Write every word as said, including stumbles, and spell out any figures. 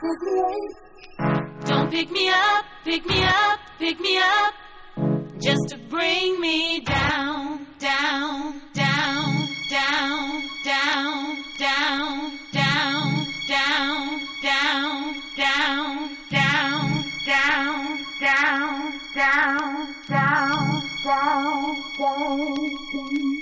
Don't pick me up, pick me up, pick me up, just to bring me down, down, down, down, down, down, down, down, down, down, down, down, down, down, down, down, down, down.